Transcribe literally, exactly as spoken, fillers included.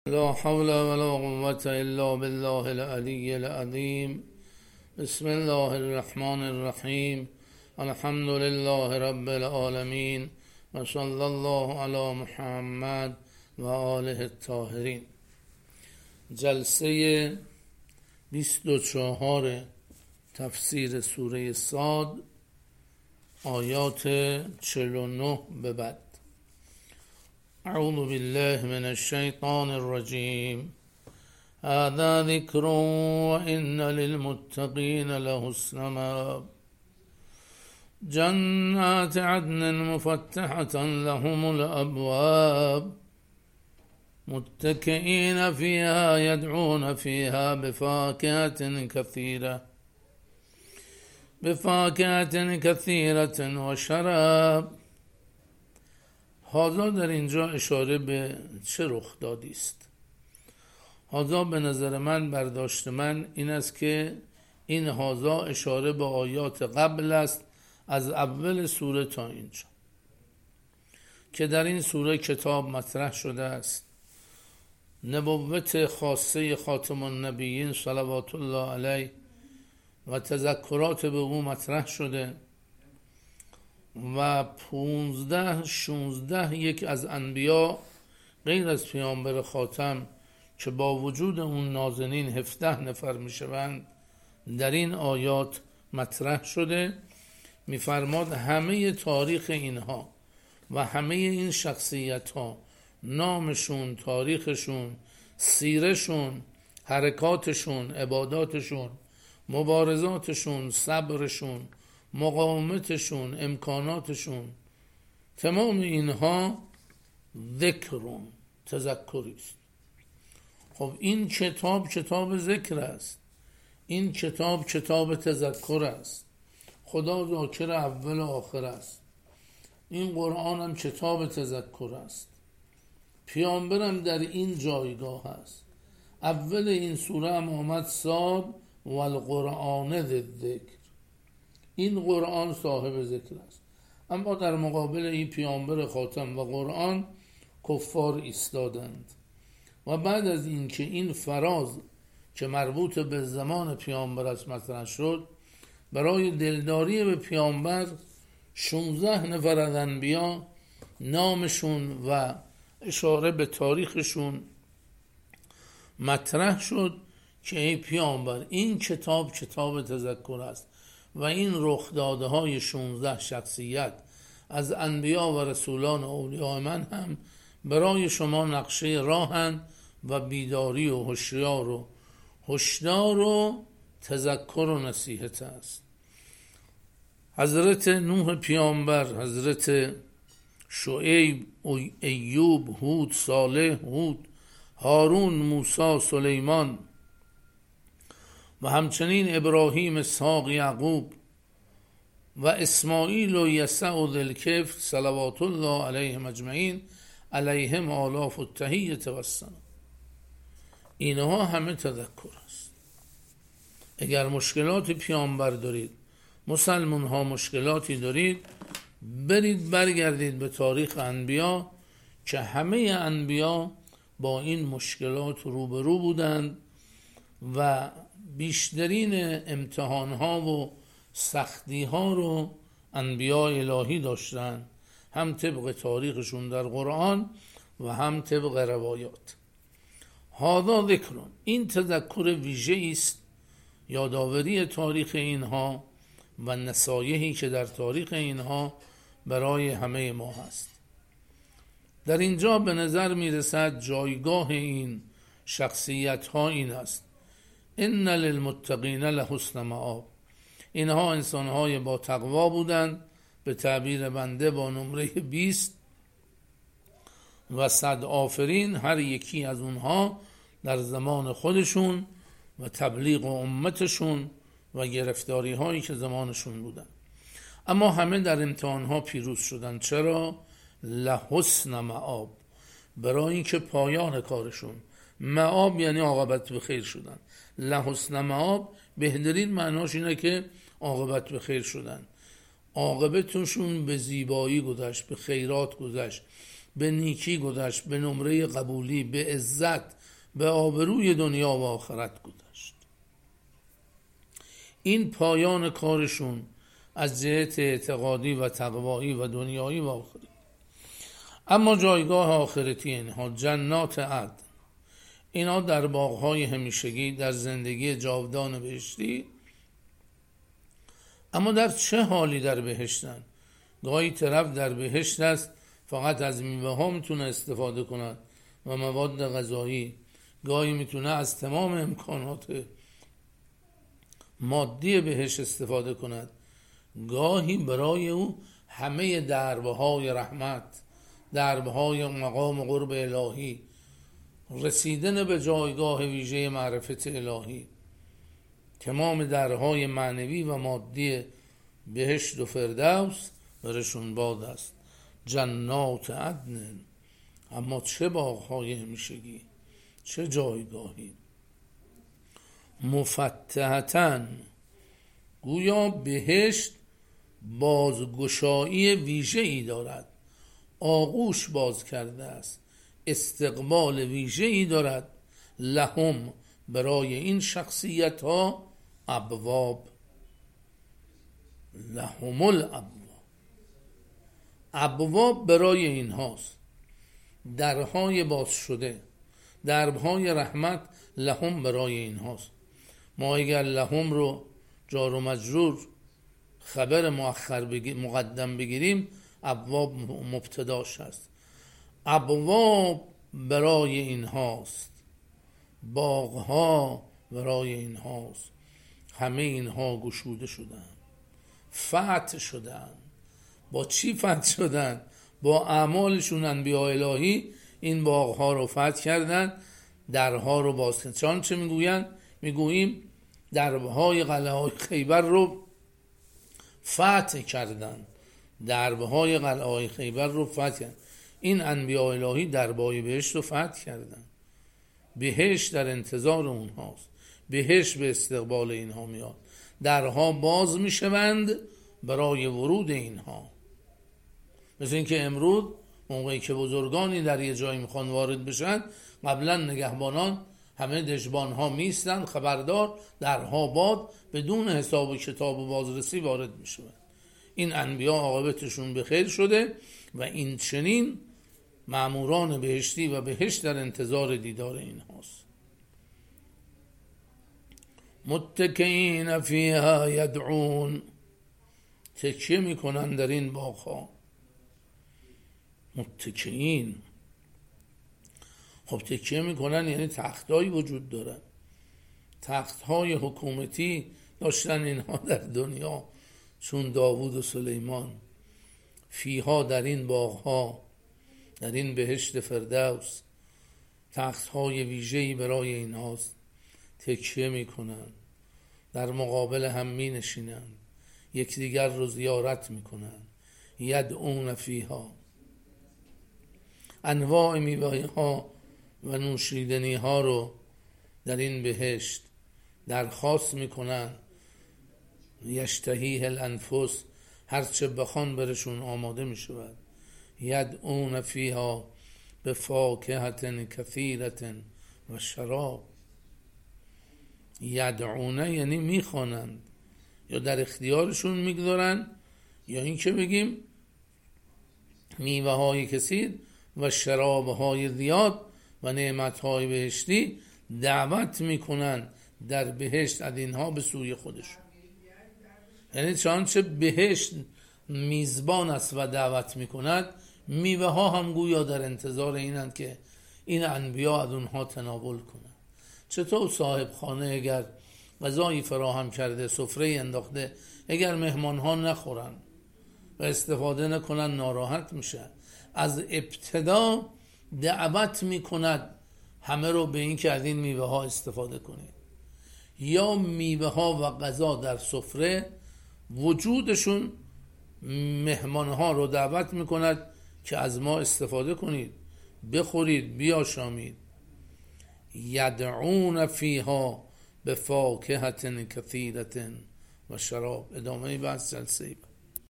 لا حول ولا قوة إلا بالله العلي العظيم. بسم الله الرحمن الرحیم. الحمد لله رب العالمین و صلی الله علی محمد و آله الطاهرین. جلسه بیست و چهار تفسیر سوره صاد، آیات چهل و نه به بعد. اعوذ بالله من الشیطان الرجیم. هذا ذکر و ان للمتقین لحسن مآب. جنات عدن مفتحة لهم الابواب متكئين فيها يدعون فيها بفاكهة كثيرة بفاكهة كثيرة و شراب. هذا در اینجا اشاره به چه رخ دادی است؟ هذا به نظر من، برداشت من این است که این هذا اشاره به آیات قبل است، از اول سوره تا اینجا، که در این سوره کتاب مطرح شده است. نبوت خاصه خاتم النبیین صلوات الله علیه و تذکرات به او مطرح شده و پونزده شونزده یک از انبیا غیر از پیامبر خاتم که با وجود اون نازنین هفده نفر میشوند در این آیات مطرح شده. میفرماد همه تاریخ اینها و همه این شخصیت ها، نامشون، تاریخشون، سیرشون، حرکاتشون، عباداتشون، مبارزاتشون، صبرشون، مقاومتشون، امکاناتشون، تمام اینها ذکرون، تذکری است. خب این کتاب کتاب ذکر است، این کتاب کتاب تذکر است. خدا ذاکر اول و آخر است. این قرآن هم کتاب تذکر است. پیامبرم در این جایگاه است. اول این سوره هم آمد صاد و القرآن ذکر. این قرآن صاحب ذکر است. اما در مقابل این پیامبر خاتم و قرآن کفار ایستادند. و بعد از این که این فراز که مربوط به زمان پیامبر است مطرح شد، برای دلداری به پیامبر شانزده نفر از انبیا نامشون و اشاره به تاریخشون مطرح شد که ای پیامبر، این کتاب کتاب تذکر است و این رخداده های شانزده شخصیت از انبیا و رسولان و اولیاء من هم برای شما نقشه راهن و بیداری و هوشیار و هشدار و تذکر و نصیحت است. حضرت نوح پیامبر، حضرت شعیب، ایوب، هود، صالح، هود، هارون، موسی، سلیمان و همچنین ابراهیم، اسحاق، یعقوب و اسماعیل و یسع و ذوالکفل صلوات الله علیهم اجمعین، علیهم آلاف التحیة و السلام. اینها همه تذکر است. اگر مشکلات پیامبر دارید، مسلمان ها مشکلاتی دارید، برید برگردید به تاریخ انبیا که همه انبیا با این مشکلات روبرو بودند و بیشترین امتحان ها و سختی ها رو انبیا الهی داشتند، هم طبق تاریخشون در قرآن و هم طبق روایات. هذا ذکرون، این تذکر ویژه است، یادآوری تاریخ اینها و نصایحی که در تاریخ اینها برای همه ما هست. در اینجا به نظر میرسد جایگاه این شخصیت ها این است: ان للمتقین لحسن مآب. اینها انسان های با تقوا بودند، به تعبیر بنده با نمره بیست و صد آفرین هر یکی از اونها در زمان خودشون و تبلیغ و امتشون و گرفتاری هایی که زمانشون بودن. اما همه در امتحان ها پیروز شدن. چرا؟ لحسن مآب، برای اینکه پایان کارشون، مآب یعنی عاقبت به خیر شدن. لحسن مآب بهترین معناش اینه که عاقبت به خیر شدن، عاقبتشون به زیبایی گذشت، به خیرات گذشت، به نیکی گذشت، به نمره قبولی، به عزت، به آبروی دنیا و آخرت گذشت. این پایان کارشون از جهت اعتقادی و تقوایی و دنیایی و آخرتی. اما جایگاه آخرتی اینها جنات عدن، اینا در باغ‌های همیشگی، در زندگی جاودان بهشتی. اما در چه حالی در بهشتن؟ گاهی طرف در بهشت است فقط از میوه ها میتونه استفاده کند و مواد غذایی، گاهی میتونه از تمام امکانات مادی بهشت استفاده کند، گاهی برای او همه دربه های رحمت، دربه های مقام قرب الهی، رسیدن به جایگاه ویژه معرفت الهی، تمام درهای معنوی و مادی بهشت و فردوس برشون باد است. جنات عدن، اما چه باغ‌های همیشگی، چه جایگاهی. مفتحتن، گویا بهشت بازگشایی ویژه‌ای دارد، آغوش باز کرده است، استقبال ویژه‌ای دارد. لهم، برای این شخصیت ها، ابواب، لهم الابواب، ابواب برای این هاست، درهای باز شده، درهای رحمت لهم برای این هاست. ما اگر لهم رو جار و مجرور خبر مؤخر بگی مقدم بگیریم، ابواب مبتداش هست. ابواب برای این هاست، باغها برای این هاست، همه اینها گشوده شدن، فتح شدن. با چی فتح شدن؟ با اعمالشون. انبیاء الهی این باغها رو فتح کردن، درها رو باز کردن. چون چه میگوین؟ میگوییم دربهای قلعه های خیبر رو فتح کردن، دربهای قلعه های خیبر رو فتح کردن. این انبیاء الهی دربهای بهشت رو فتح کردن. بهشت در انتظار اونهاست، بهشت به استقبال اینها میاد، درها باز میشوند برای ورود اینها. مثل اینکه امروز موقعی که بزرگانی در یه جایی میخوان وارد بشن، قبلا نگهبانان همه دژبان ها میستن، خبردار درها باد، بدون حساب و کتاب و بازرسی وارد میشوند. این انبیا عاقبتشون به خیر شده و این چنین ماموران بهشتی و بهشت در انتظار دیدار این هاست. متکئین فیها یدعون، تکیه میکنن در این باغها. متکئین، خب تکیه میکنن یعنی تختایی وجود دارن، تختهای حکومتی داشتن اینها در دنیا، چون داوود و سلیمان. فیها، در این باغها، در این بهشت فردوس، تختهای ویژه‌ای برای اینهاست. تکیه میکنن، در مقابل هم می نشینن، یکدیگر رو زیارت میکنن. یدعون فیها، انواع میوه ها و نوشیدنی ها رو در این بهشت درخواست میکنن. یشتهیه الانفس، هرچه بخوان برشون آماده میشود. یدعون فیها بفاکهة کثیرة و شراب. یدعونه یعنی میخوانند، یا در اختیارشون میگذارن، یا این که بگیم میوه های کثیر و شراب های زیاد و نعمت های بهشتی دعوت میکنن در بهشت از اینها به سوی خودشون. یعنی چنانچه بهشت میزبان است و دعوت میکند، میوه ها هم گویا در انتظار اینند که این انبیا از اونها تناول کنند. چطور صاحب خانه اگر غذایی فراهم کرده، سفره انداخته، اگر مهمان ها نخورن و استفاده نکنن ناراحت میشه. از ابتدا دعوت میکند همه رو به این که از این میوه ها استفاده کنید. یا میوه ها و غذا در سفره وجودشون مهمان ها رو دعوت میکند که از ما استفاده کنید، بخورید، بیاشامید. یدعون فیها بفاکهة کثیرة و شراب. ادامه بحث جلسه